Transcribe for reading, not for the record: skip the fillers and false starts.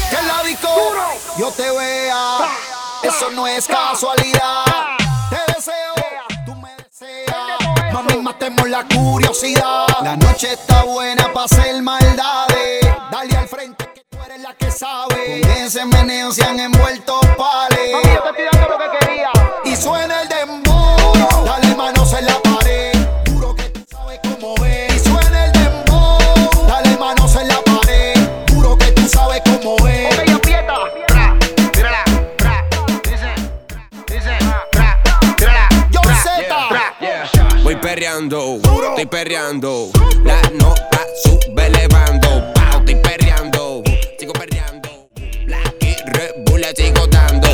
Que en la disco yo te vea, eso no es casualidad. Te deseo, tú me deseas. Mami, matemos la curiosidad. La noche está buena pa' hacer maldades. Dale al frente que tú eres la que sabe. Con ese meneo se han envuelto pales. Mami, yo te estoy dando lo que quería. Y suena el dembow. Dale manos en la pared. Juro que tú sabes cómo es. Y suena el dembow. Dale manos en la pared. Juro que tú sabes cómo es. Ok, aprieta. Tírala, dice, tírala. Yo Z. Voy perreando, estoy perreando. La nota sube elevando. Estoy perreando, sigo perreando. La Red Bull le sigo dando.